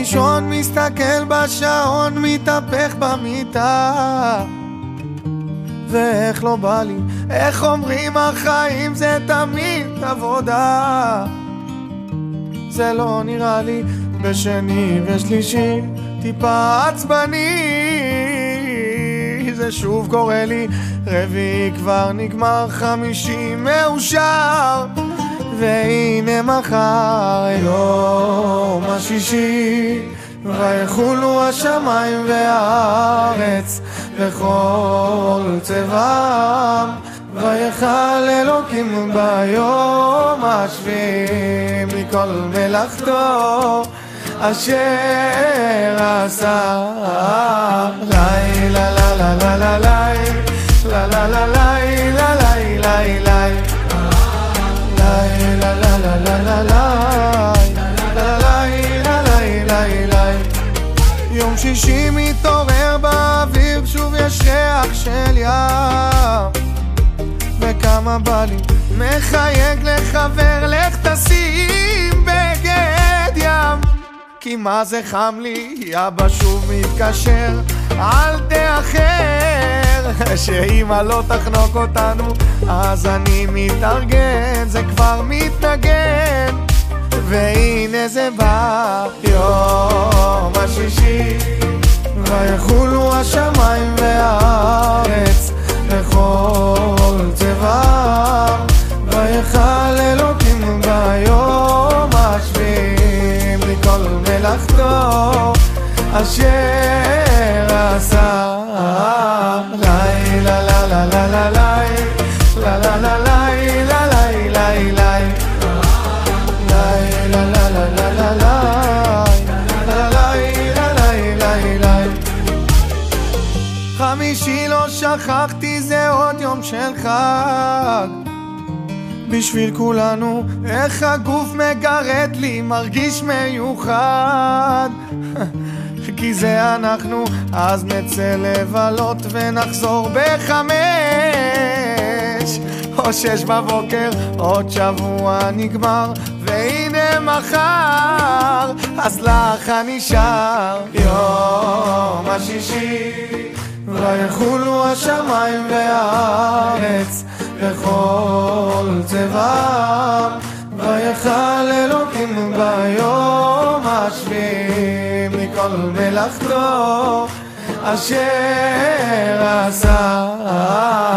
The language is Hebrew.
לישון, מסתכל בשעון, מתהפך במיטה, ואיך לא בא לי, איך אומרים החיים זה תמיד עבודה. זה לא נראה לי בשני ושלישי טיפה עצבני, זה שוב קורה לי, רביעי כבר נגמר, חמישי מאושר, והנה מחר יום השישי, ויחולו השמיים והארץ וכל צבעם, ויחל אלוקים ביום השביעי מכל מלאכתו אשר עשה. לילה לה לה לה לה לה לה לה לה לה לה. יום שישי מתעורר באוויר, שוב יש ריח של ים, וכמה בא לי מחייג לחבר, לך תשים בגד ים, כי מה זה חם לי, אבא שוב מתקשר, אל תאחר, שאמא לא תחנוק אותנו, אז אני מתארגן, זה כבר מתנגן, והנה זה בא יום השישי, ויחולו השמיים והארץ וכל צבעם, ויחל אלוקים ביום השביעי מכל מלאכתו אשר עשה. לילה לה לה לה לה לה לה לה לה לה חמישי לא שכחתי, זה עוד יום של חג בשביל כולנו, איך הגוף מגרד לי, מרגיש מיוחד כי זה אנחנו, אז נצא לבלות ונחזור ב5 או 6 בבוקר, עוד שבוע נגמר, והנה מחר, אז לך נשאר יום השישי, ויחולו השמיים והארץ וכל צבעם, ויחל אלוקים ביום השביעי מכל מלאכתו אשר עשה.